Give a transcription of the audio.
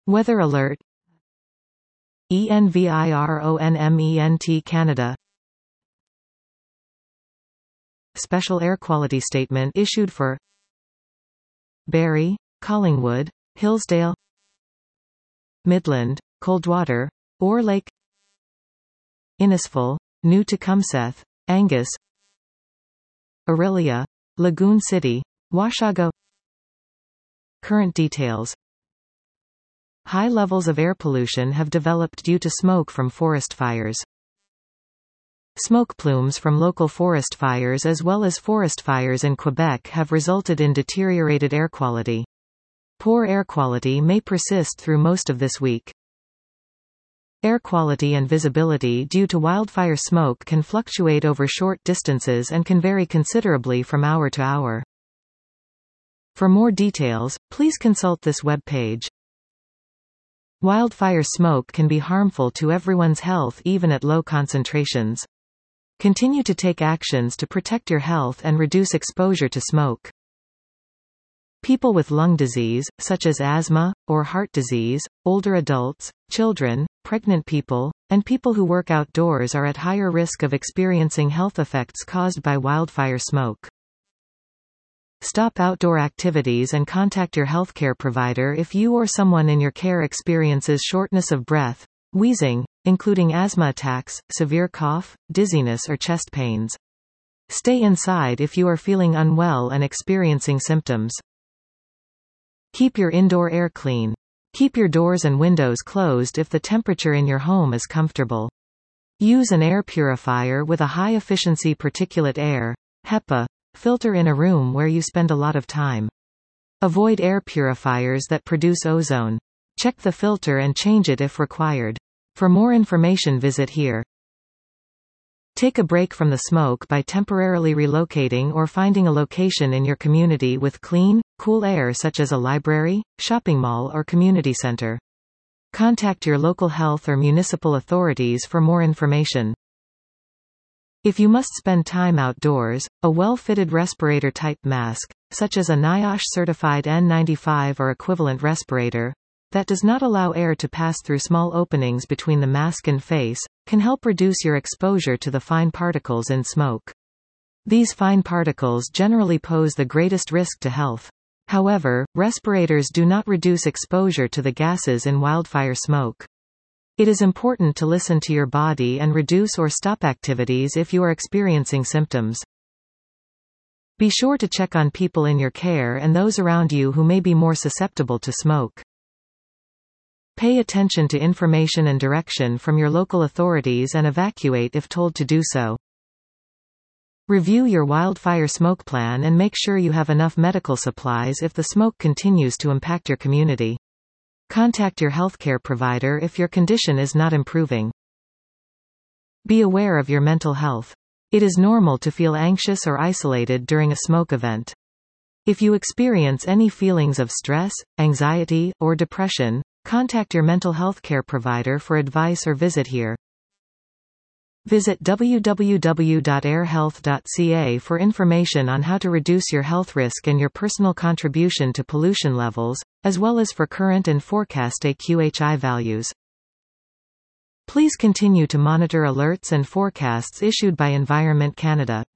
Weather alert. ENVIRONMENT Canada. Special air quality statement issued for Barrie, Collingwood, Hillsdale, Midland, Coldwater, Orr Lake, Innisfil, New Tecumseth, Angus, Orillia, Lagoon City, Washago. Current details. High levels of air pollution have developed due to smoke from forest fires. Smoke plumes from local forest fires as well as forest fires in Quebec have resulted in deteriorated air quality. Poor air quality may persist through most of this week. Air quality and visibility due to wildfire smoke can fluctuate over short distances and can vary considerably from hour to hour. For more details, please consult this web page. Wildfire smoke can be harmful to everyone's health even at low concentrations. Continue to take actions to protect your health and reduce exposure to smoke. People with lung disease, such as asthma, or heart disease, older adults, children, pregnant people, and people who work outdoors are at higher risk of experiencing health effects caused by wildfire smoke. Stop outdoor activities and contact your healthcare provider if you or someone in your care experiences shortness of breath, wheezing, including asthma attacks, severe cough, dizziness or chest pains. Stay inside if you are feeling unwell and experiencing symptoms. Keep your indoor air clean. Keep your doors and windows closed if the temperature in your home is comfortable. Use an air purifier with a high-efficiency particulate air (HEPA) filter in a room where you spend a lot of time. Avoid air purifiers that produce ozone. Check the filter and change it if required. For more information, visit here. Take a break from the smoke by temporarily relocating or finding a location in your community with clean, cool air such as a library, shopping mall or community center. Contact your local health or municipal authorities for more information. If you must spend time outdoors, a well-fitted respirator-type mask, such as a NIOSH-certified N95 or equivalent respirator, that does not allow air to pass through small openings between the mask and face, can help reduce your exposure to the fine particles in smoke. These fine particles generally pose the greatest risk to health. However, respirators do not reduce exposure to the gases in wildfire smoke. It is important to listen to your body and reduce or stop activities if you are experiencing symptoms. Be sure to check on people in your care and those around you who may be more susceptible to smoke. Pay attention to information and direction from your local authorities and evacuate if told to do so. Review your wildfire smoke plan and make sure you have enough medical supplies if the smoke continues to impact your community. Contact your healthcare provider if your condition is not improving. Be aware of your mental health. It is normal to feel anxious or isolated during a smoke event. If you experience any feelings of stress, anxiety, or depression, contact your mental health care provider for advice or visit here. Visit www.airhealth.ca for information on how to reduce your health risk and your personal contribution to pollution levels, as well as for current and forecast AQHI values. Please continue to monitor alerts and forecasts issued by Environment Canada.